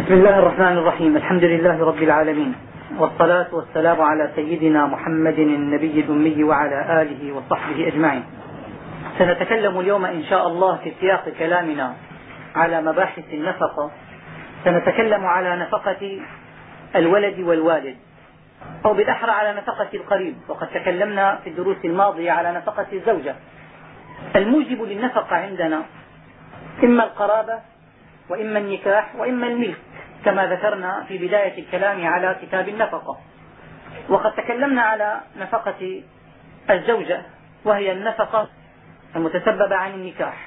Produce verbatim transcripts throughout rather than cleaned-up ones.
بسم الله الرحمن الرحيم. الحمد لله رب العالمين، والصلاة والسلام على سيدنا محمد النبي الأمي وعلى آله وصحبه أجمعين. سنتكلم اليوم إن شاء الله في سياق كلامنا على مباحث النفقة. سنتكلم على نفقة الولد والوالد، أو بالأحرى على نفقة القريب، وقد تكلمنا في الدروس الماضية على نفقة الزوجة. الموجب للنفقة عندنا إما القرابة وإما النكاح وإما الملك، كما ذكرنا في بداية الكلام على كتاب النفقة. وقد تكلمنا على نفقة الزوجة، وهي النفقة المتسببة عن النكاح.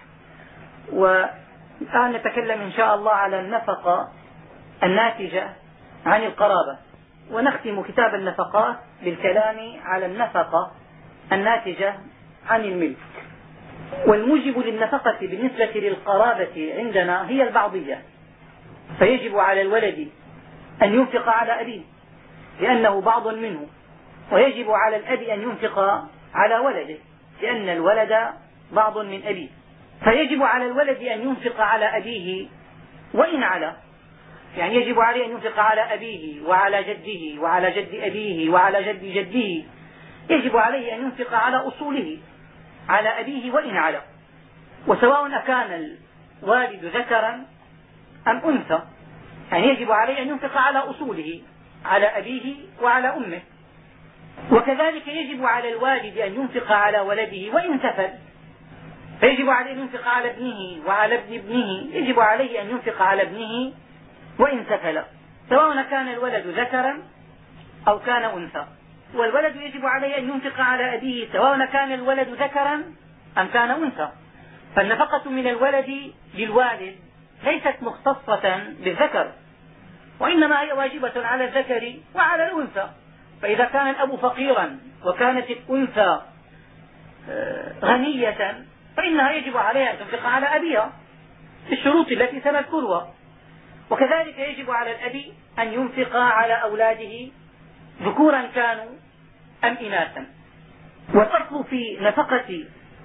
والآن نتكلم إن شاء الله على النفقة الناتجة عن القرابة، ونختم كتاب النفقات بالكلام على النفقة الناتجة عن الملك. والموجب للنفقة بالنسبة للقرابة عندنا هي البعضية، فيجب على الولد أن ينفق على أبيه لأنه بعض منه، ويجب على الأب أن ينفق على ولده لأن الولد بعض من أبيه. فيجب على الولد أن ينفق على أبيه وإن على، يعني يجب عليه أن ينفق على أبيه وعلى جده وعلى جد أبيه وعلى جد جده. يجب عليه أن ينفق على أصوله على أبيه وإن على، وسواء أكان الوالد ذكرا أم أنثى، يعني يجب عليه أن ينفق على أصوله على أبيه وعلى أمه. وكذلك يجب على الوالد أن ينفق على ولده وإن سفل، فيجب عليه أن ينفق على ابنه وعلى ابن ابنه. يجب عليه أن ينفق على ابنه وإن سفل، سواء كان الولد ذكرا أو كان أنثى. والولد يجب عليه أن ينفق على أبيه سواء كان الولد ذكرا أم كان أنثى. فالنفقة من الولد للوالد ليست مختصة بالذكر، وإنما هي واجبة على الذكر وعلى الأنثى. فإذا كان الأب فقيرا وكانت الأنثى غنية فإنها يجب عليها أن تنفق على أبيها بالشروط التي سنذكرها. وكذلك يجب على الأب أن ينفق على أولاده ذكورا كانوا أم إناثا. والأصل في نفقة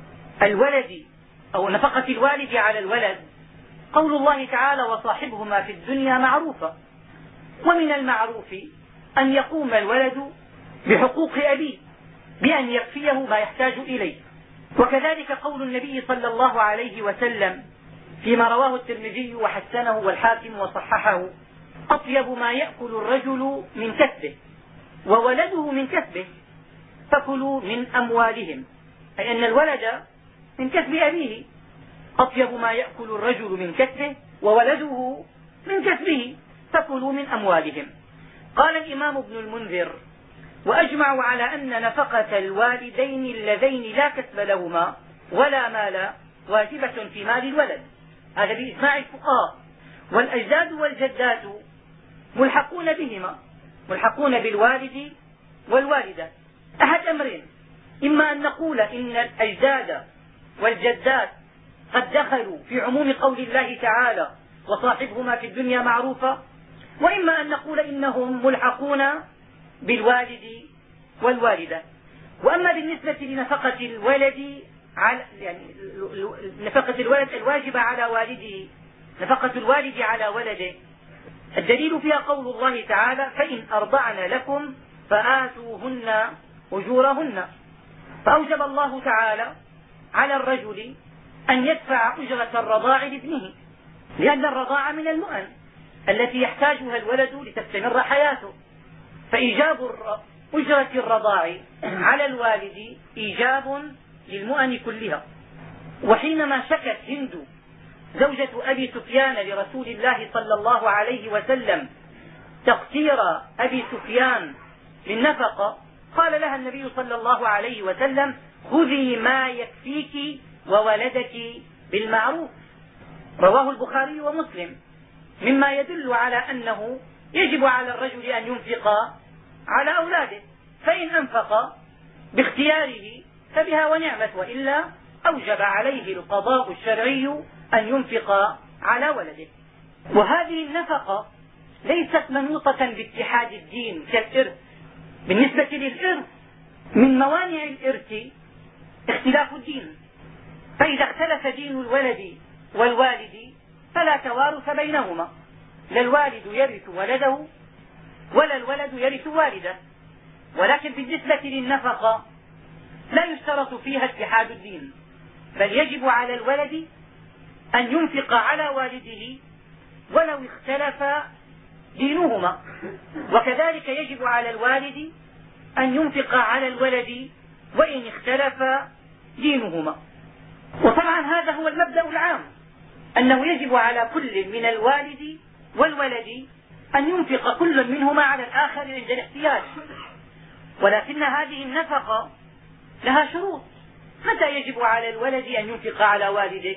الولد أو نفقة الوالد على الولد قول الله تعالى: وصاحبهما في الدنيا معروفا. ومن المعروف أن يقوم الولد بحقوق أبيه بأن يكفيه ما يحتاج إليه. وكذلك قول النبي صلى الله عليه وسلم فيما رواه الترمذي وحسنه والحاكم وصححه: أطيب ما يأكل الرجل من كسبه وولده من كسبه فكلوا من أموالهم، أي أن الولد من كسب أبيه. أطيب ما يأكل الرجل من كسبه وولده من كسبه فكلوا من أموالهم. قال الإمام ابن المنذر: وأجمعوا على أن نفقة الوالدين اللذين لا كسب لهما ولا مال واجبة في مال الولد. هذا بإجماع الفقهاء. والأجداد والجدات ملحقون بهما، ملحقون بالوالد والوالدة. أحد أمرين: إما أن نقول إن الأجداد والجدات قد دخلوا في عموم قول الله تعالى: وصاحبهما في الدنيا معروفا، وإما أن نقول إنهم ملحقون بالوالد والوالدة. وأما بالنسبة لنفقة الولد على يعني نفقة الولد الواجبة على والده، نفقة الوالد على ولده، الدليل فيها قول الله تعالى: فإن أرضعن لكم فآتوهن أجورهن. فأوجب الله تعالى على الرجل أن يدفع أجرة الرضاع لابنه، لأن الرضاع من المؤن التي يحتاجها الولد لتستمر حياته. فإيجاب أجرة الرضاع على الوالد إيجاب للمؤن كلها. وحينما شكت هند زوجة أبي سفيان لرسول الله صلى الله عليه وسلم تقصير أبي سفيان للنفقة، قال لها النبي صلى الله عليه وسلم: خذي ما يكفيك وولدك بالمعروف. رواه البخاري ومسلم، مما يدل على أنه يجب على الرجل أن ينفق على أولاده، فإن أنفق باختياره فبها ونعمت، وإلا أوجب عليه القضاء الشرعي أن ينفق على ولده. وهذه النفقة ليست منوطة باتحاد الدين كالإرث. بالنسبة للإرث من موانع الإرث اختلاف الدين، فإذا اختلف دين الولد والوالد فلا توارث بينهما، لا الوالد يرث ولده ولا الولد يرث والده، ولكن بالنسبة للنفقة لا يشترط فيها اتحاد الدين، بل يجب على الولد أن ينفق على والده ولو اختلف دينهما، وكذلك يجب على الوالد أن ينفق على الولد وإن اختلف دينهما. وطبعا هذا هو المبدأ العام، أنه يجب على كل من الوالد والولد أن ينفق كل منهما على الآخر عند الاحتياج، ولكن هذه النفقة لها شروط. متى يجب على الولد أن ينفق على والده،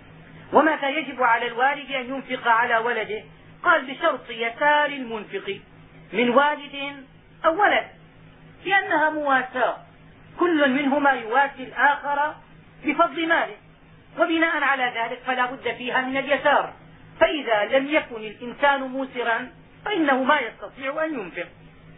ومتى يجب على الوالد أن ينفق على ولده؟ قال بشرط يسار المنفق من والد أو ولد، لأنها مواساة، كل منهما يواسي الآخر بفضل ماله، وبناء على ذلك فلا بد فيها من اليسار. فإذا لم يكن الإنسان موسرا فإنه ما يستطيع أن ينفق.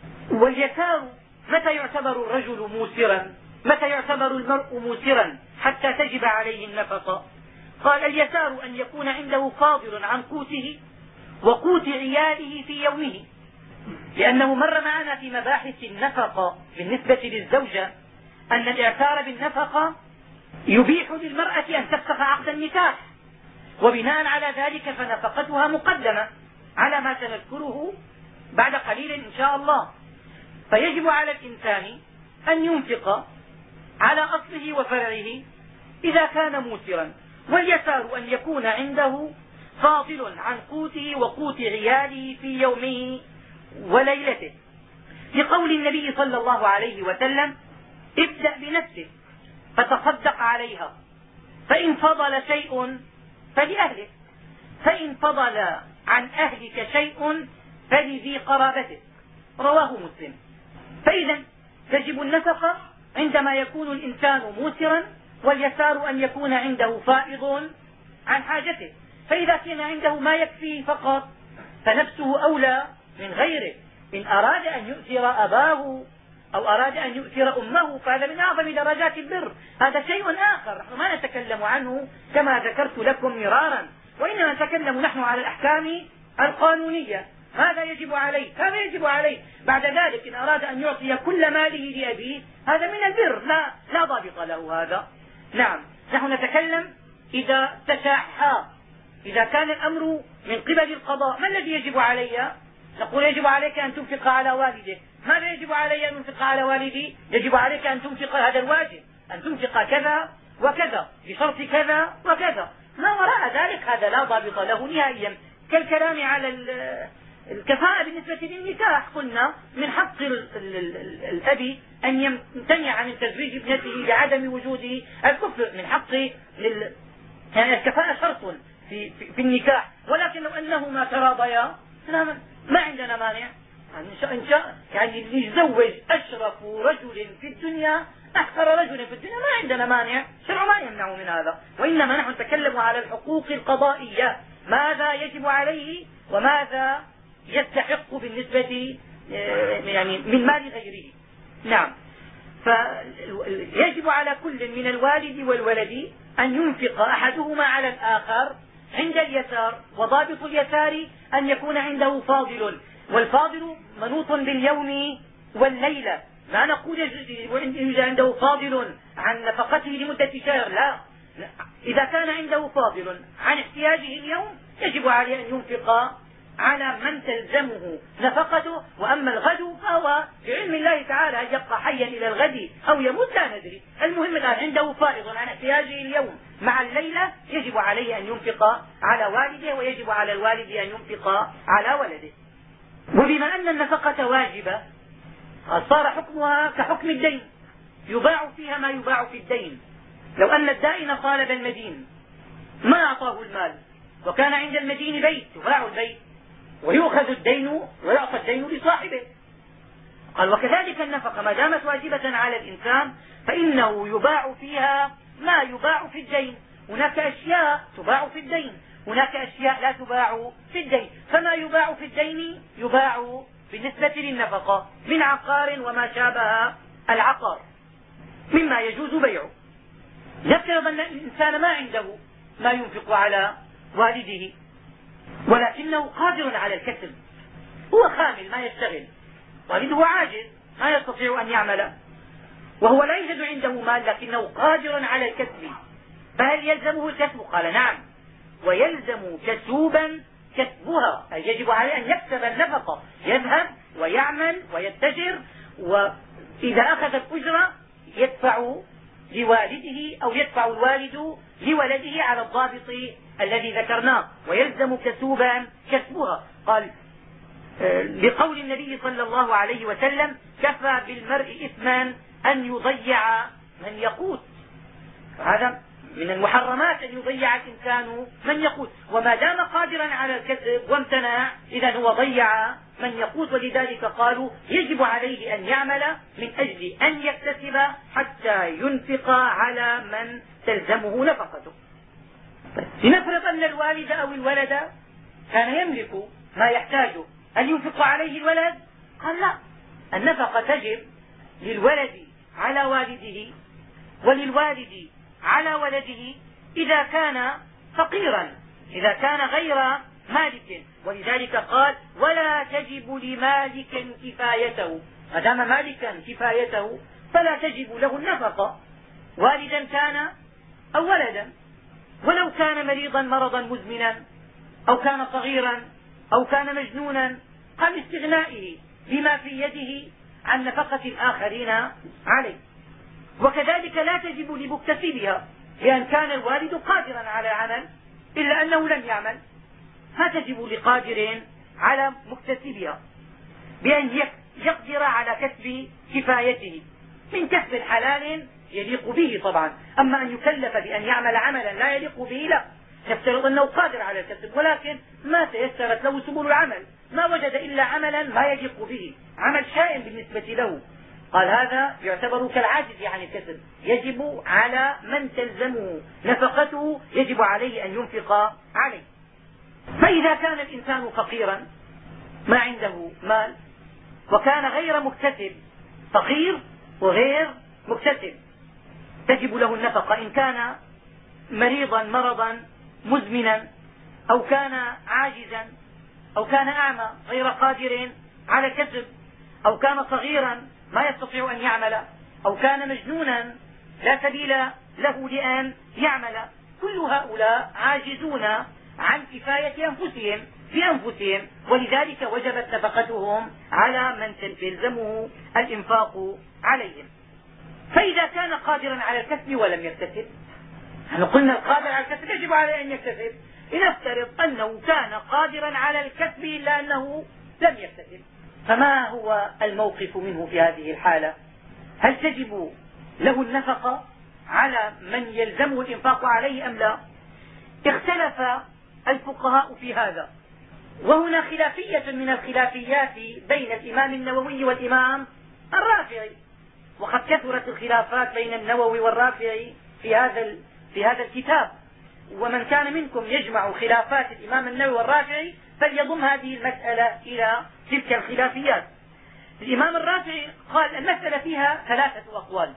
واليسار متى يعتبر الرجل موسرا، متى يعتبر المرء موسرا حتى تجب عليه النفقة؟ قال اليسار أن يكون عنده فاضل عن قوته وقوت عياله في يومه، لأنه مر معنا في مباحث النفقة بالنسبة للزوجة أن الإعتار بالنفقة يبيح للمرأة أن تفسخ عقد النكاح، وبناء على ذلك فنفقتها مقدمة على ما سنذكره بعد قليل إن شاء الله. فيجب على الإنسان أن ينفق على أصله وفرعه إذا كان موسرا، واليسار أن يكون عنده فاضل عن قوته وقوت عياله في يومه وليلته، لقول النبي صلى الله عليه وسلم ابدأ بنفسك فتصدق عليها، فإن فضل شيء فلأهلك، فإن فضل عن أهلك شيء فلذي قرابتك، رواه مسلم. فإذا تجب النفقة عندما يكون الإنسان موسرا، واليسار أن يكون عنده فائض عن حاجته. فإذا كان عنده ما يكفيه فقط فنفسه أولى من غيره. إن أراد أن يؤثر أباه أو أراد أن يؤثر أمه فهذا من أعظم درجات البر، هذا شيء آخر نحن ما نتكلم عنه كما ذكرت لكم مرارا، وإنما نتكلم نحن على الأحكام القانونية. هذا يجب عليه، هذا يجب عليه. بعد ذلك إن أراد أن يعطي كل ماله لأبيه هذا من البر، لا, لا ضابط له هذا. نعم، نحن نتكلم إذا تشاحا، إذا كان الأمر من قبل القضاء ما الذي يجب علي؟ نقول يجب عليك أن تنفق على والدك. ماذا يجب علي أن أنفق على والدي؟ يجب عليك أن تنفق، هذا الواجب، أن تنفق كذا وكذا بشرط كذا وكذا. ما وراء ذلك هذا لا ضابط له نهائيا، كالكلام على الكفاءة بالنسبة للنكاح. قلنا من حق الأب أن يمتنع من تزويج ابنته لعدم وجود الكفء، من حق يعني الكفاءة شرط في, في, في النكاح، ولكن لو أنهما تراضيا ما عندنا مانع. إن شاء يعني يتزوج أشرف رجل في الدنيا أحقر رجل في الدنيا ما عندنا مانع، شرع ما يمنع من هذا. وإنما نحن نتكلم على الحقوق القضائية، ماذا يجب عليه وماذا يستحق بالنسبة يعني من مال غيره. نعم، فيجب على كل من الوالد والولد أن ينفق أحدهما على الآخر عند اليسار، وضابط اليسار أن يكون عنده فاضل، والفاضل منوط باليوم والليلة. لا نقول وإن يوجد عنده فاضل عن نفقته لمدة شهر، لا. إذا كان عنده فاضل عن احتياجه اليوم يجب عليه أن ينفق على من تلزمه نفقته، وأما الغد فهو بعلم الله تعالى هل يبقى حيا إلى الغد أو يموت لا ندري. المهم الآن عنده فائض عن احتياجه اليوم مع الليلة، يجب عليه أن ينفق على والده، ويجب على الوالد أن ينفق على ولده. وبما أن النفقة واجبة صار حكمها كحكم الدين، يباع فيها ما يباع في الدين. لو أن الدائن طالب المدين ما أعطاه المال وكان عند المدين بيت، يباع البيت ويؤخذ الدين ويعطى الدين لصاحبه. قال وكذلك النفقة ما دامت واجبة على الإنسان فإنه يباع فيها ما يباع في الدين. هناك أشياء تباع في الدين، هناك أشياء لا تباع في الدين. فما يباع في الدين يباع بالنسبة للنفقة من عقار وما شابه العقار مما يجوز بيعه. نفترض أن الإنسان ما عنده ما ينفق على والده، ولكنه قادر على الكسب، هو خامل ما يشتغل، والده عاجز ما يستطيع أن يعمل، وهو لا يوجد عنده مال لكنه قادر على الكسب، فهل يلزمه الكسب؟ قال نعم، ويلزم كسوبا كسبها، أي يجب عليه أن يكسب النفقة، يذهب ويعمل ويتجر، وإذا أخذ الأجرة يدفع لوالده أو يدفع الوالد لولده على الضابط الذي ذكرناه، ويلزم كسوبا كسبها. قال لقول النبي صلى الله عليه وسلم: كفى بالمرء إثما أن يضيع من يقوت. هذا من المحرمات أن يضيع الإنسان من يقوت، وما دام قادرا على الكسب وامتنع إذا هو ضيع من يقوت، ولذلك قالوا يجب عليه أن يعمل من أجل أن يكتسب حتى ينفق على من تلزمه نفقته. لنفرض أن الوالد أو الولد كان يملك ما يحتاجه، هل ينفق عليه الولد؟ قال لا، النفقة تجب للولد على والده وللوالد على ولده إذا كان فقيرا، إذا كان غير مالك، ولذلك قال: ولا تجب لمالك كفايته، ما دام مالكا كفايته فلا تجب له النفقة، والدا كان أو ولدا، ولو كان مريضا مرضا مزمنا أو كان صغيرا أو كان مجنونا قام استغنائه بما في يده عن نفقة الآخرين عليه. وكذلك لا تجب لمكتسبها، لأن كان الوالد قادرا على عمل إلا أنه لم يعمل، ما تجب لقادر على مكتسبها بأن يقدر على كسب كفايته من كسب حلال يليق به طبعا. أما أن يكلف بأن يعمل عملا لا يليق به لا، نفترض أنه قادر على الكسب ولكن ما تيسرت له سبل العمل، ما وجد إلا عملا ما يليق به، عمل شائن بالنسبة له، قال هذا يعتبر كالعاجز عن الكسب، يجب على من تلزمه نفقته يجب عليه أن ينفق عليه. فإذا كان الإنسان فقيرا ما عنده مال وكان غير مكتسب، فقير وغير مكتسب، تجب له النفقة إن كان مريضا مرضا مزمنا أو كان عاجزا أو كان أعمى غير قادر على الكسب أو كان صغيرا ما يستطيع أن يعمل أو كان مجنونا لا سبيل له لأن يعمل، كل هؤلاء عاجزون عن كفاية أنفسهم بأنفسهم، ولذلك وجبت نفقتهم على من تلزمه الإنفاق عليهم. فإذا كان قادرا على الكسب ولم يكتسب، نحن قلنا القادر على الكسب يجب عليه أن يكتسب، لنفترض أنه كان قادرا على الكسب إلا أنه لم يكتسب، فما هو الموقف منه في هذه الحالة؟ هل تجب له النفقة على من يلزمه الإنفاق عليه أم لا؟ اختلف الفقهاء في هذا، وهنا خلافية من الخلافيات بين الإمام النووي والإمام الرافعي، وقد كثرت الخلافات بين النووي والرافعي في هذا في هذا الكتاب، ومن كان منكم يجمع خلافات الإمام النووي والرافعي فليضم هذه المسألة إلى تلك الخلافيات. الإمام الرافعي قال المسألة فيها ثلاثة أقوال: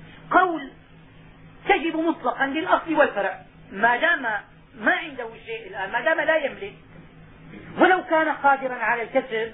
قول تجب مطلقا للأصل والفرع، ما دام ما عنده شيء الآن، ما دام لا يملك ولو كان قادرا على الكسب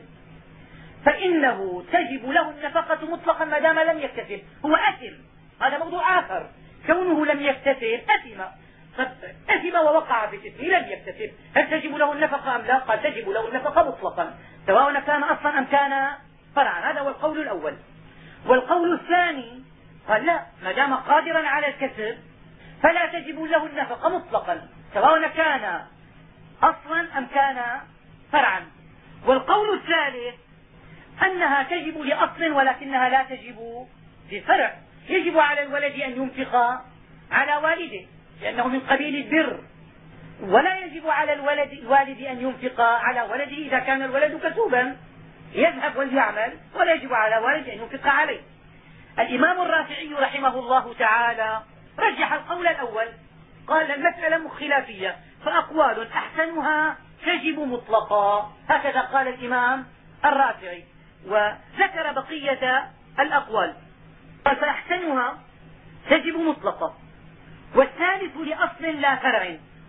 فإنه تجب له النفقة مطلقا ما دام لم يكتسب، هو أثم، هذا موضوع آخر، كونه لم يكتسب أثم، أثم ووقع في الإثم لم يكتسب، هل تجب له النفقة أم لا؟ قال تجب له النفقة مطلقا سواء كان أصلا أم كان فرعا، هذا هو القول الأول. والقول الثاني قال لا، ما دام قادرا على الكسب فلا تجب له النفقة مطلقا سواء كان أصلا أم كان فرعا. والقول الثالث أنها تجب لأصل ولكنها لا تجب لفرع، يجب على الولد أن ينفق على والده لأنه من قبيل البر، ولا يجب على الولد الوالد أن ينفق على ولده إذا كان الولد كسوبا يذهب وليعمل، ولا يجب على والد أن ينفق عليه. الإمام الرافعي رحمه الله تعالى رجح القول الأول، قال المسألة خلافية فأقوال أحسنها تجب مطلقا، هكذا قال الإمام الرافعي، وذكر بقية الأقوال، قال فأحسنها تجب مطلقا، والثالث لأصل لا فرع،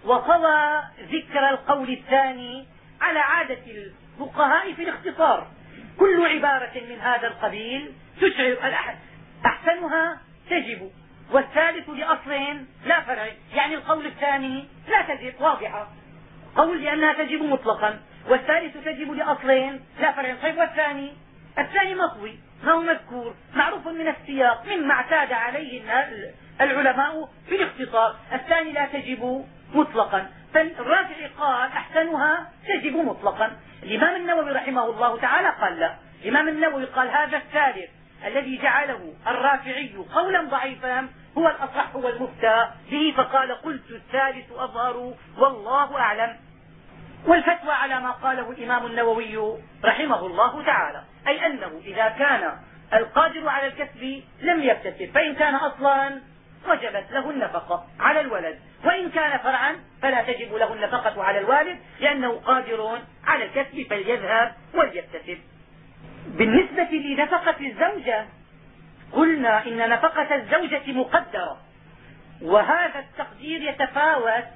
وطوى ذكر القول الثاني على عادة الفقهاء في الاختصار. كل عبارة من هذا القبيل تشعر الأحد أحسنها تجب، والثالث لأصل لا فرع، يعني القول الثاني لا تجب واضحة، قول لأنها تجب مطلقا، والثالث تجب لأصل لا فرع. طيب والثاني؟ الثاني مطوي، ما هو مذكور، معروف من السياق، مما اعتاد عليه العلماء في الاختصار. الثاني لا تجب مطلقا، فالرافعي قال أحسنها تجب مطلقا. الإمام النووي رحمه الله تعالى قال لا، الإمام النووي قال هذا الثالث الذي جعله الرافعي قولا ضعيفا هو الأصح والمفتى به، فقال قلت الثالث أظهر والله أعلم. والفتوى على ما قاله الإمام النووي رحمه الله تعالى، أي أنه إذا كان القادر على الكسب لم يكتسب، فإن كان أصلا وجبت له النفقة على الولد، وإن كان فرعا فلا تجب له النفقة على الوالد لأنه قادر على الكسب فليذهب وليكتسب. بالنسبة لنفقة الزوجة قلنا إن نفقة الزوجة مقدرة، وهذا التقدير يتفاوت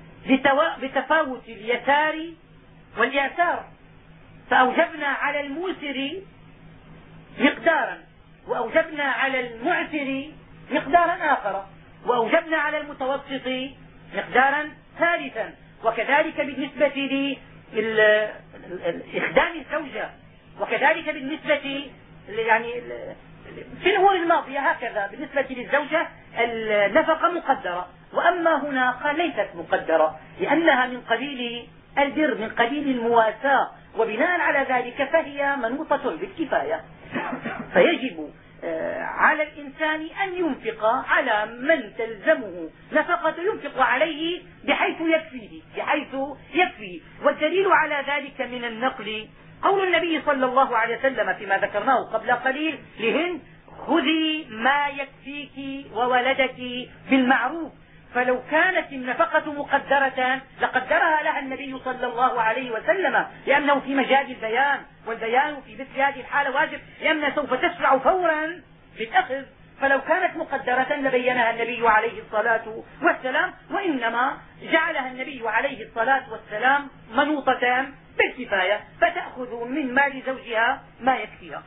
بتفاوت اليسار واليسار، فأوجبنا على الموسر مقدارا، وأوجبنا على المعسر مقدارا آخر، وأوجبنا على المتوسط مقدارا ثالثا. وكذلك بالنسبة لإخدام الزوجة، وكذلك بالنسبة يعني في الأمور الماضية هكذا بالنسبة للزوجة النفقة مقدرة، وأما هنا قال ليست مقدرة لأنها من قبيل البر، من قبيل المواساة، وبناء على ذلك فهي منوطة بالكفاية. فيجب على الإنسان أن ينفق على من تلزمه نفقة ينفق عليه بحيث يكفيه بحيث يكفيه والدليل على ذلك من النقل قول النبي صلى الله عليه وسلم فيما ذكرناه قبل قليل لهند: خذي ما يكفيك وولدك بالمعروف. فلو كانت النفقة مقدرة لقدرها لها النبي صلى الله عليه وسلم، لأنه في مجال البيان، والبيان في مثل هذه الحالة واجب، لأنها سوف تشرع فورا بالأخذ. فلو كانت مقدرة لبينها النبي عليه الصلاة والسلام، وإنما جعلها النبي عليه الصلاة والسلام منوطة بالكفاية، فتأخذ من مال زوجها ما يكفيها.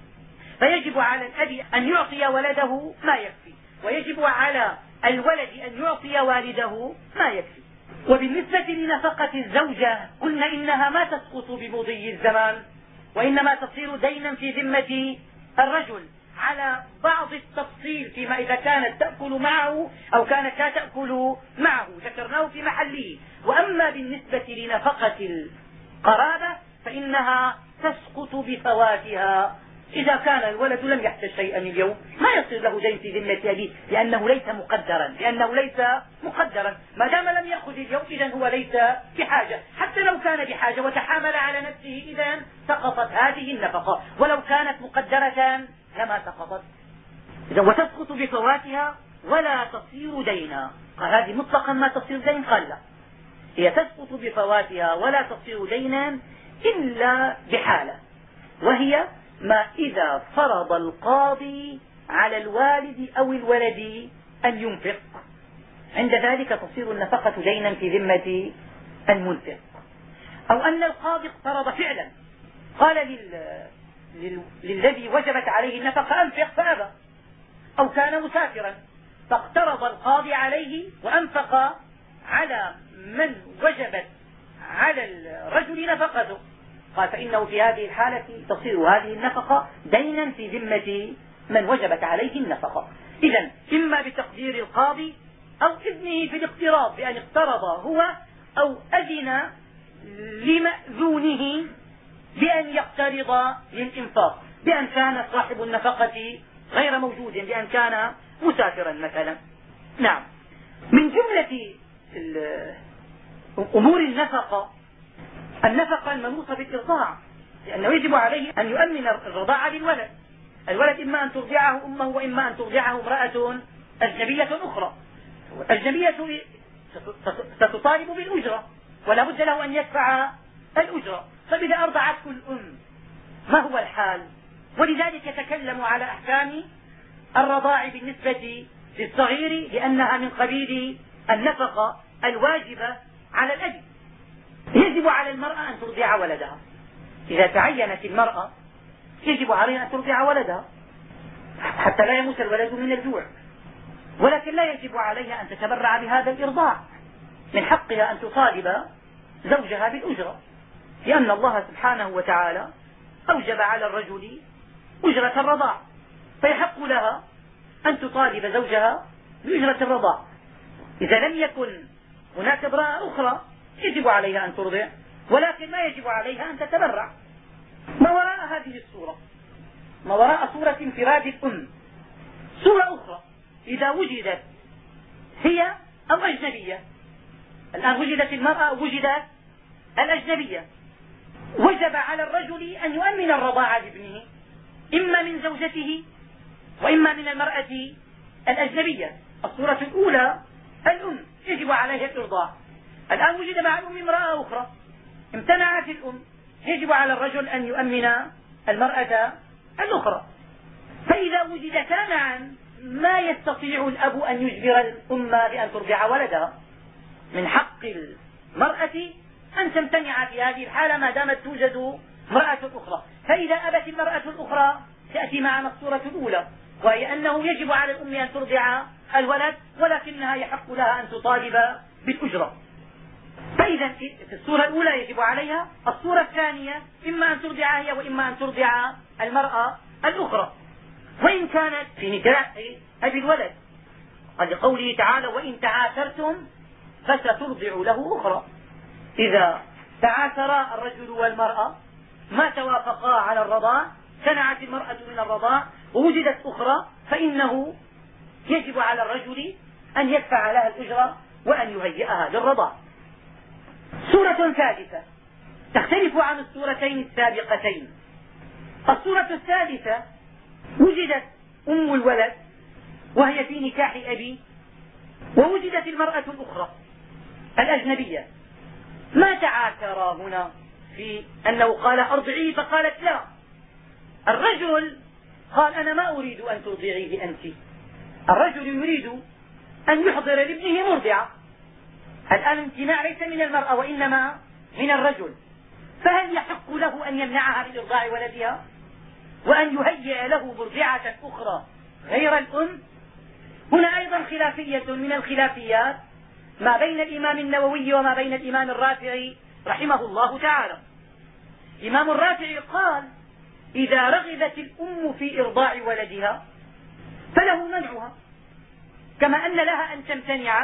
فيجب على الأب أن يعطي ولده ما يكفي، ويجب على الولد أن يعطي والده ما يكفي. وبالنسبة لنفقة الزوجة قلنا إنها ما تسقط بمضي الزمان، وإنما تصير دينا في ذمة الرجل على بعض التفصيل فيما إذا كانت تأكل معه أو كانت لا تأكل معه، ذكرناه في محله. وأما بالنسبة لنفقة القرابة فإنها تسقط بفواتها. إذا كان الولد لم يحتج شيئا اليوم ما يصير له دين في ذمة أبيه، لأنه ليس مقدرا لأنه ليس مقدرا ما دام لم يأخذ اليوم إذا هو ليس بحاجة. حتى لو كان بحاجة وتحامل على نفسه إذا سقطت هذه النفقة، ولو كانت مقدرة لما سقطت. إذا وتسقط بفواتها ولا تصير دينا. قال هذه مطلقا ما تصير دين؟ قال لا، هي تسقط بفواتها ولا تصير دينا إلا بحالة، وهي ما إذا فرض القاضي على الوالد أو الولد أن ينفق، عند ذلك تصير النفقة دينا في ذمة المنفق. أو أن القاضي اقترض فعلا، قال لل... لل... للذي وجبت عليه النفقة أنفق فأبى، أو كان مسافرا فاقترض القاضي عليه وأنفق على من وجبت على الرجل نفقته، قال فإنه في هذه الحالة تصير هذه النفقة دينا في ذمة من وجبت عليه النفقة. إذا إما بتقدير القاضي أو إذنه في الاقتراض بأن اقترض هو، أو أذن لمأذونه بأن يقترض للإنفاق، بأن كان صاحب النفقة غير موجود، بأن كان مسافرا مثلا. نعم، من جملة أمور النفقة النفقة المنوطة بالإرضاع، لأنه يجب عليه أن يؤمن الرضاعة للولد. الولد إما أن ترضعه أمه وإما أن ترضعه امرأة أجنبية أخرى. الأجنبية ستطالب بالأجرة ولا بد له أن يدفع الأجرة. فإذا أرضعت كل أم ما هو الحال؟ ولذلك تكلموا على أحكام الرضاع بالنسبة للصغير، لأنها من قبيل النفقة، الواجبة على الأب. يجب على المرأة أن ترضع ولدها. إذا تعينت المرأة يجب عليها أن ترضع ولدها حتى لا يموت الولد من الجوع، ولكن لا يجب عليها أن تتبرع بهذا الإرضاع. من حقها أن تطالب زوجها بالأجرة، لأن الله سبحانه وتعالى أوجب على الرجل أجرة الرضاع، فيحق لها أن تطالب زوجها بأجرة الرضاع. إذا لم يكن هناك امرأة أخرى يجب عليها أن ترضع، ولكن ما يجب عليها أن تتبرع. ما وراء هذه الصورة، ما وراء صورة انفراد الأم، صورة أخرى إذا وجدت هي أو أجنبية. الآن وجدت المرأة، وجدت الأجنبية، وجب على الرجل أن يؤمن الرضاعة لابنه إما من زوجته وإما من المرأة الأجنبية. الصورة الأولى الأم يجب عليها الإرضاع. الآن وجد مع الأم امرأة أخرى، امتنعت الأم، يجب على الرجل أن يؤمن المرأة الأخرى. فإذا وجدتا معا ما يستطيع الأب أن يجبر الأم بأن ترضع ولدها. من حق المرأة أن تمتنع في هذه الحالة ما دامت توجد امرأة أخرى. فإذا أبت المرأة الأخرى تأتي معنا الصورة الأولى، وهي أنه يجب على الأم أن ترضع الولد، ولكنها يحق لها أن تطالب بالأجرة. فإذا في الصورة الأولى يجب عليها. الصورة الثانية إما أن ترضع هي وإما أن ترضع المرأة الأخرى، وإن كانت في نكاح أبي الولد. قال لقوله تعالى وإن تعاثرتم فسترضع له أخرى. إذا تعاثرا الرجل والمرأة ما توافقا على الرضاع، امتنعت المرأة من الرضاع ووجدت أخرى، فإنه يجب على الرجل أن يدفع لها الأجرة وأن يهيئها للرضاع. صورة ثالثة تختلف عن الصورتين السابقتين. الصورة الثالثة وجدت أم الولد وهي في نكاح أبي، ووجدت المرأة الأخرى الأجنبية. ما تعاثرا هنا في أنه قال أرضعيه فقالت لا. الرجل قال أنا ما أريد أن ترضعيه أنت. الرجل يريد أن يحضر لابنه مرضعة. الآن الامتناع ليس من المرأة وإنما من الرجل. فهل يحق له أن يمنعها من إرضاع ولدها وأن يهيئ له مرضعة أخرى غير الأم؟ هنا أيضا خلافية من الخلافيات ما بين الإمام النووي وما بين الإمام الرافعي رحمه الله تعالى. الإمام الرافعي قال إذا رغبت الأم في إرضاع ولدها فله منعها، كما أن لها أن تمتنع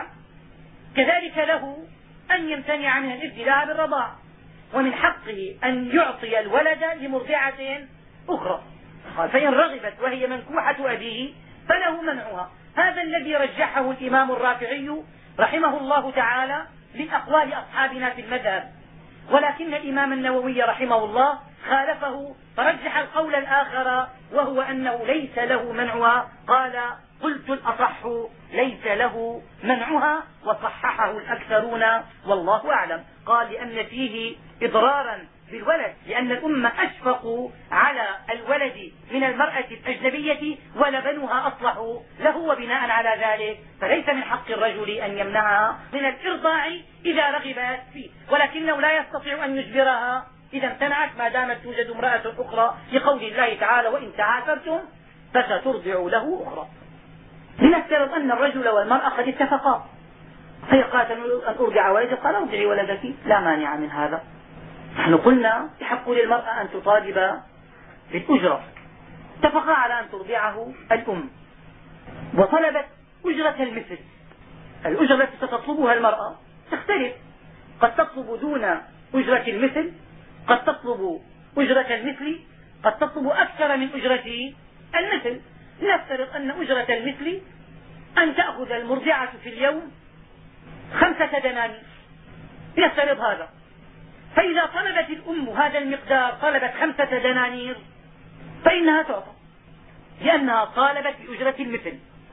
كذلك له أن يمتنع من الإذن لها بالرضاع، ومن حقه أن يعطي الولد لمرضعة أخرى. قال فإن رغبت وهي منكوحة أبيه فله منعها. هذا الذي رجحه الإمام الرافعي رحمه الله تعالى من أقوال أصحابنا في المذهب، ولكن الإمام النووي رحمه الله خالفه فرجح القول الآخر، وهو أنه ليس له منعها. قال قلت الأصح ليس له منعها، وصححه الأكثرون والله أعلم. قال لأن فيه إضرارا بالولد، لأن الأمة أشفق على الولد من المرأة الأجنبية ولبنها أصلح له، وبناء على ذلك فليس من حق الرجل أن يمنعها من الإرضاع إذا رغبت فيه، ولكنه لا يستطيع أن يجبرها إذا امتنعت ما دامت توجد امرأة أخرى، لقول الله تعالى وإن تعاثرتم فسترضع له أخرى. لنفترض أن الرجل والمرأة قد اتفقا، هي قالت أن أرضع ولدي، قال ارضعي ولدك، لا مانع من هذا. نحن قلنا يحق للمرأة أن تطالب بالأجرة. اتفقا على أن ترضعه الأم وطلبت أجرة المثل. الأجرة التي ستطلبها المرأة تختلف، قد تطلب دون أجرة المثل، قد تطلب أجرة المثل، قد تطلب أكثر من أجرة المثل. نفترض أن أجرة المثل أن تأخذ المرضعة في اليوم خمسة دنانير، نفترض هذا. فإذا طلبت الأم هذا المقدار، طلبت خمسة دنانير، فإنها تعطى، لأنها طالبت بأجرة المثل،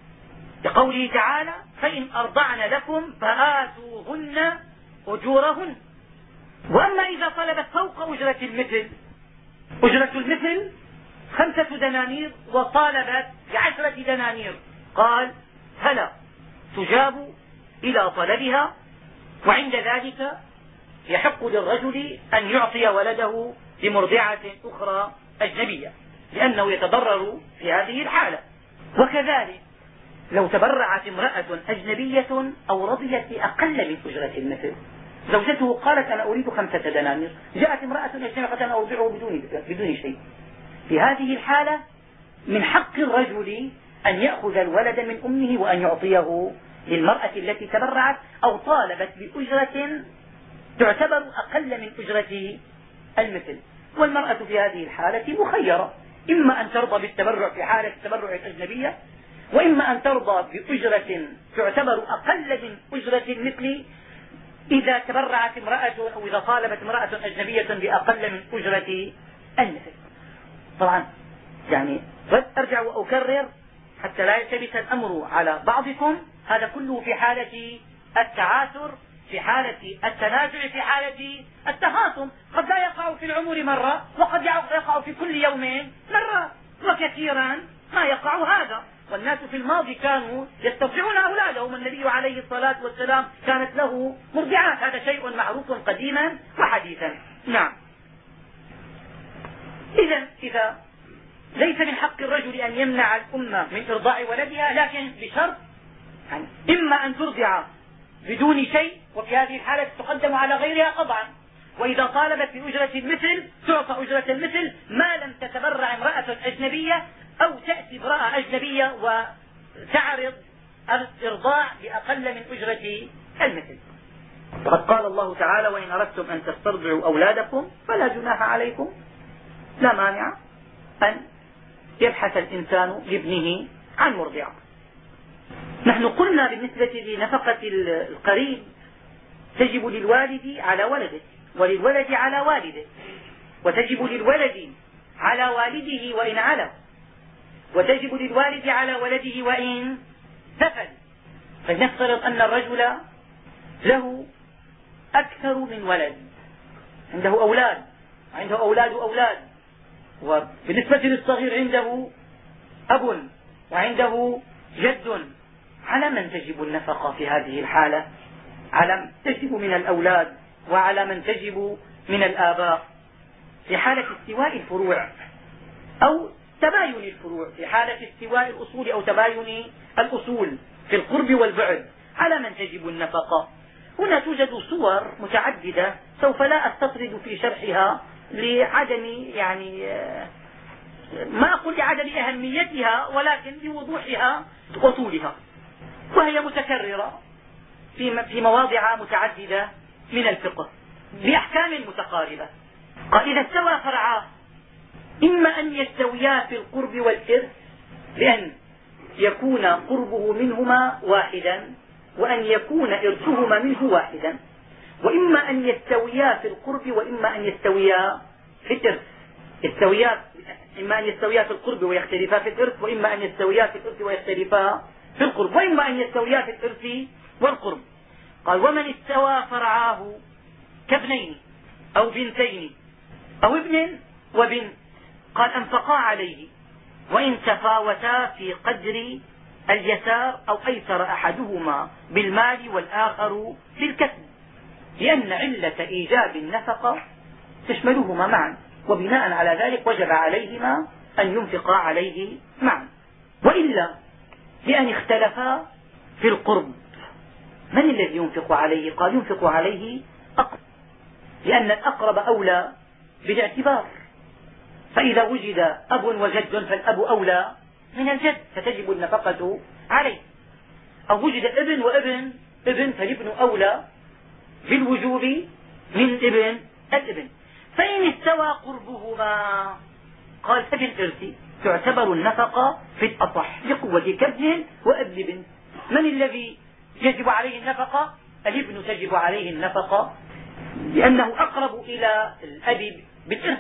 لقوله تعالى فإن أرضعن لكم فآتوهن أجورهن. وأما إذا طلبت فوق أجرة المثل، أجرة المثل خمسة دنانير وطالبت بعشرة دنانير، قال فلا تجاب إلى طلبها وعند ذلك يحق للرجل أن يعطي ولده لمرضعة أخرى أجنبية لأنه يتضرر في هذه الحالة. وكذلك لو تبرعت امرأة أجنبية أو رضيت بأقل من أجرة المثل، زوجته قالت أنا أريد خمسة دنانير، جاءت امرأة أجنبية قالت أنا أرضعه بدون, بدون شيء، في هذه الحالة من حق الرجل أن يأخذ الولد من أمه وأن يعطيه للمرأة التي تبرعت أو طالبت بأجرة تعتبر أقل من أجرة المثل. والمرأة في هذه الحالة مخيرة، إما أن ترضى بالتبرع في حالة التبرع الأجنبية، وإما أن ترضى بأجرة تعتبر أقل من أجرة المثل إذا تبرعت امرأة أو إذا طالبت امرأة أجنبية بأقل من أجرة المثل. طبعا يعني أرجع وأكرر حتى لا يلتبس الأمر على بعضكم، هذا كله في حالة التعاثر، في حالة التنازع، في حالة التخاصم. قد لا يقع في العمر مرة، وقد يقع في كل يوم مرة، وكثيرا ما يقع هذا. والناس في الماضي كانوا يسترضعون أولادهم، النبي عليه الصلاة والسلام كانت له مرضعات، هذا شيء معروف قديما وحديثا. نعم. إذا إذا ليس من حق الرجل أن يمنع الأمة من إرضاع ولدها، لكن بشرط يعني إما أن ترضع بدون شيء، وفي هذه الحالة تقدم على غيرها قطعا، وإذا طالبت بأجرة المثل تعطى أجرة المثل ما لم تتبرع امرأة أجنبية أو تأتي امرأة أجنبية وتعرض الإرضاع بأقل من أجرة المثل. وقد قال الله تعالى وإن أردتم أن تسترضعوا أولادكم فلا جناح عليكم، لا مانع أن يبحث الإنسان لابنه عن مرضعة. نحن قلنا بالنسبة لنفقة القريب تجب للوالد على ولده، وللولد على والده، وتجب للولد على والده وإن علا، وتجب للوالد على ولده وإن سفل. فلنفترض أن الرجل له أكثر من ولد، عنده أولاد، عنده أولاد أولاد، وبالنسبة للصغير عنده أب وعنده جد. على من تجب النفقة في هذه الحالة؟ على من تجب من الأولاد وعلى من تجب من الآباء في حالة استواء الفروع أو تباين الفروع، في حالة استواء الأصول أو تباين الأصول في القرب والبعد، على من تجب النفقة؟ هنا توجد صور متعددة سوف لا أستطرد في شرحها لعدم يعني ما أقول لعدم أهميتها، ولكن لوضوحها وطولها، وهي متكررة في مواضع متعددة من الفقه بأحكام متقاربة. قال إذا استوى فرعاه إما أن يستويا في القرب والإرث بأن يكون قربه منهما واحدا وأن يكون إرثهما منه واحدا، وإما أن يستويا في القرب وإما أن يستويا في الإرث. يستويا إما أن يستويا في القرب ويختلفا في الإرث، وإما أن يستويا في الإرث ويختلفا في القرب، وإما أن يستويا في الإرث والقرب. قال ومن استوى فرعاه كابنين أو بنتين أو ابن وبنت، قال أنفقا عليه وإن تفاوتا في قدر اليسار أو أيسر أحدهما بالمال والآخر في الكسب، لأن علة إيجاب النفقة تشملهما معا، وبناء على ذلك وجب عليهما أن ينفقا عليه معا. وإلا لأن اختلفا في القرب، من الذي ينفق عليه؟ قال ينفق عليه أقرب، لأن الأقرب أولى بالاعتبار، فإذا وجد أب وجد فالأب أولى من الجد فتجب النفقة عليه، أو وجد ابن وابن ابن فالابن أولى بالوجوب من ابن الابن. فإن استوى قربهما قال ففي الإرث تعتبر النفقة في الأصح لقوة كابن وابن بنت. من الذي يجب عليه النفقة؟ الابن تجب عليه النفقة لأنه أقرب إلى الأب بالإرث.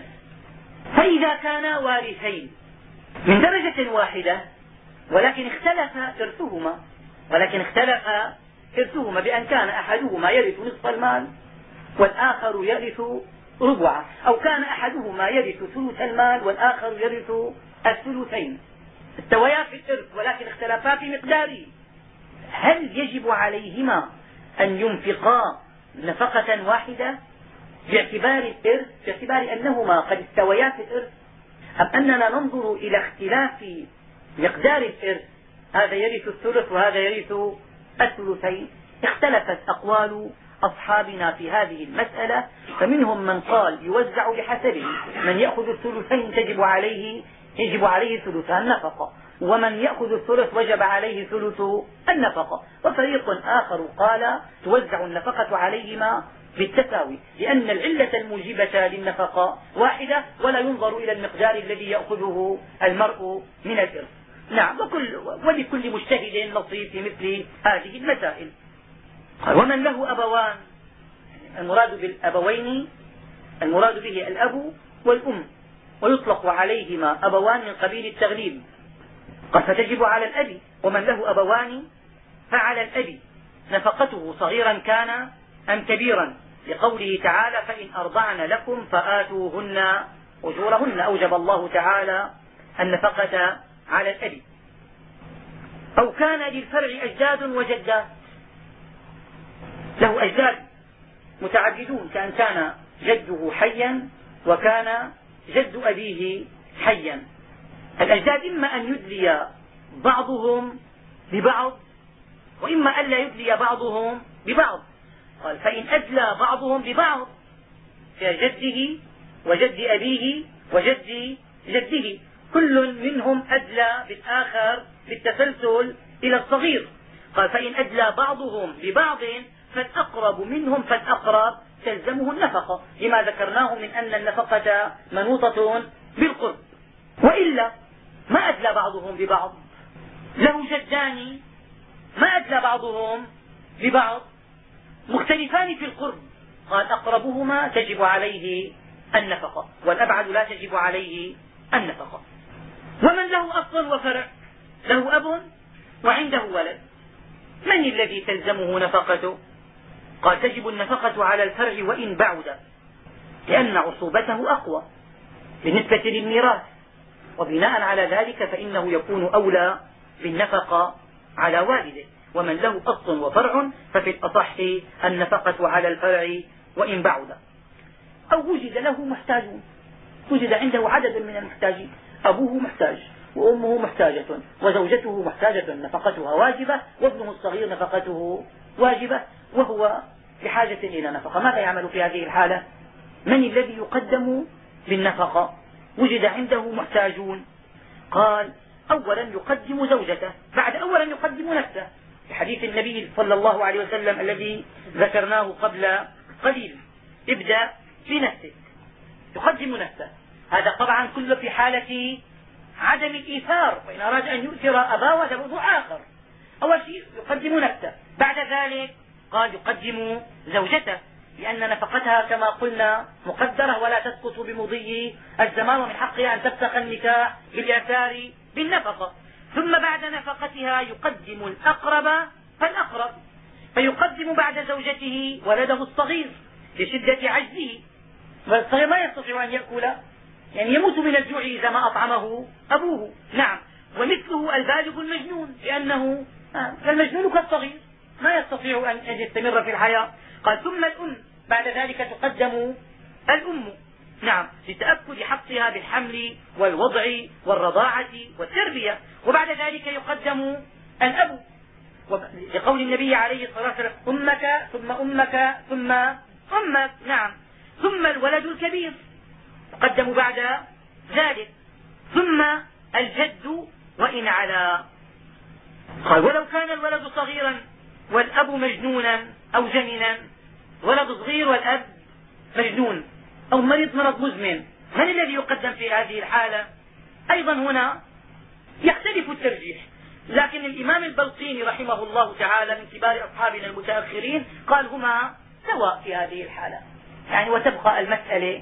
فإذا كانا وارثين من درجة واحدة ولكن اختلف إرثهما ولكن اختلف إرثهما بأن كان أحدهما يرث نصف المال والآخر يرث ربعه، أو كان أحدهما يرث ثلث المال والآخر يرث الثلثين، استويا في الإرث ولكن اختلفا في مقداره، هل يجب عليهما أن ينفقا نفقة واحدة باعتبار الإرث، باعتبار أنهما قد استويا في الإرث، أم أننا ننظر إلى اختلاف مقدار الإرث، هذا يرث الثلث وهذا يرث الثلثين؟ اختلفت أقوال أصحابنا في هذه المسألة، فمنهم من قال يوزع بحسبه، من يأخذ الثلثين تجب عليه يجب عليه ثلثا النفقة، ومن يأخذ الثلث وجب عليه ثلث النفقة، وفريق آخر قال توزع النفقة عليهما بالتساوي، لأن العلة الموجبة للنفقة واحدة ولا ينظر إلى المقدار الذي يأخذه المرء من الإرث. نعم، وكل ولكل مجتهد نصيب في مثل هذه المسائل. ومن له أبوان، المراد بالأبوين المراد به الأب والأم، ويطلق عليهما أبوان من قبيل التغليب، قد فتجب على الأب، ومن له أبوان فعلى الأب نفقته صغيرا كان أم كبيرا، لقوله تعالى فإن أرضعن لكم فآتوهن أجورهن، أوجب الله تعالى النفقة على الأب. أو كان للفرع أجداد وجدات، له أجداد متعددون، كأن كان جده حيا وكان جد أبيه حيا. الأجداد إما أن يدلي بعضهم ببعض، وإما أن لا يدلي بعضهم ببعض. قال فإن أدلى بعضهم ببعض كجده وجد أبيه وجد جده، كل منهم أدلى بالآخر بالتسلسل إلى الصغير. قال فإن أدلى بعضهم ببعض فالأقرب منهم فالأقرب تلزمه النفقة، لما ذكرناه من أن النفقة منوطة بالقرب. وإلا ما أدلى بعضهم ببعض، له جدان ما أدلى بعضهم ببعض، مختلفان في القرب، قال أقربهما تجب عليه النفقة والأبعد لا تجب عليه النفقة. ومن له أصل وفرع، له أب وعنده ولد، من الذي تلزمه نفقته؟ قال تجب النفقة على الفرع وإن بعد، لأن عصوبته أقوى بالنسبة للميراث، وبناء على ذلك فإنه يكون أولى بالنفقة على والده. ومن له أصل وفرع ففي الأصح النفقة على الفرع وإن بعد. أو وجد له محتاجون، وجد عنده عدد من المحتاجين، أبوه محتاج وأمه محتاجة وزوجته محتاجة نفقتها واجبة، وابنه الصغير نفقته واجبة، وهو بحاجة إلى نفقة، ماذا يعمل في هذه الحالة؟ من الذي يقدم بالنفقة؟ وجد عنده محتاجون، قال أولا يقدم زوجته، بعد أولا يقدم نفسه، في حديث النبي صلى الله عليه وسلم الذي ذكرناه قبل قليل، ابدأ بنفسك، يقدم نفسه. هذا طبعا كله في حالة عدم الإيثار، وإن أراد أن يؤثر أباه هذا موضوع آخر. أول شيء يقدم نفسه، بعد ذلك قال يقدم زوجته، لأن نفقتها كما قلنا مقدرة ولا تسقط بمضي الزمان، ومن حقها أن تفسخ النكاح بالإعثار بالنفقة. ثم بعد نفقتها يقدم الأقرب فالأقرب، فيقدم بعد زوجته ولده الصغير لشدة عجزه، والصغير ما يستطيع أن يأكل، يعني يموت من الجوع إذا ما أطعمه أبوه. نعم، ومثله البالغ المجنون، لأنه المجنون كالصغير ما يستطيع أن يستمر في الحياة. قال ثم الأم، بعد ذلك تقدم الأم، نعم، لتأكد حقها بالحمل والوضع والرضاعة والتربية. وبعد ذلك يقدم الأب، لقول النبي عليه الصلاة والسلام أمك ثم أمك ثم أمك، نعم، ثم الولد الكبير يقدم بعد ذلك، ثم الجد وإن علا. قال ولو كان الولد صغيرا والأب مجنونا أو جننا، ولد صغير والأب مجنون أو مريض مرض مزمن، من الذي يقدم في هذه الحالة؟ أيضا هنا يختلف الترجيح، لكن الإمام البلقيني رحمه الله تعالى من كبار أصحابنا المتأخرين قال هما سواء في هذه الحالة، يعني وتبقى المسألة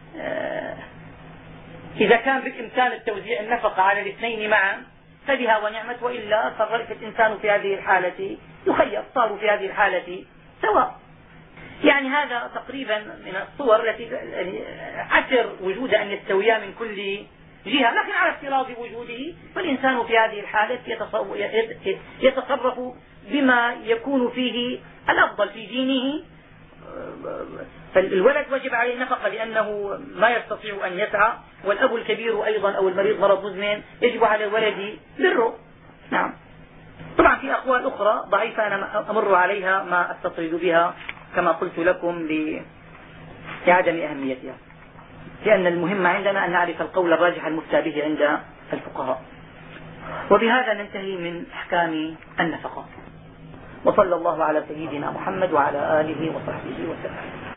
إذا كان بالإمكان التوزيع النفقة على الاثنين معا فبها ونعمت، وإلا فالرئيس الإنسان في هذه الحالة يخير، صاروا في هذه الحالة سواء. يعني هذا تقريبا من الصور التي عسر وجود أن يستويا من كل جهة، لكن على افتراض وجوده فالإنسان في هذه الحالة يتصرف بما يكون فيه الأفضل في دينه فالولد وجب عليه النفقة لأنه ما يستطيع أن يسعى، والأب الكبير أيضا أو المريض مرض مزمن يجب على الولد بره. نعم. طبعا في أقوال أخرى ضعيفة أنا أمر عليها ما أستطرد بها كما قلت لكم لعدم أهميتها، لأن المهم عندنا أن نعرف القول الراجح المفتى به عند الفقهاء. وبهذا ننتهي من أحكام النفقة، وصلى الله على سيدنا محمد وعلى آله وصحبه وسلم.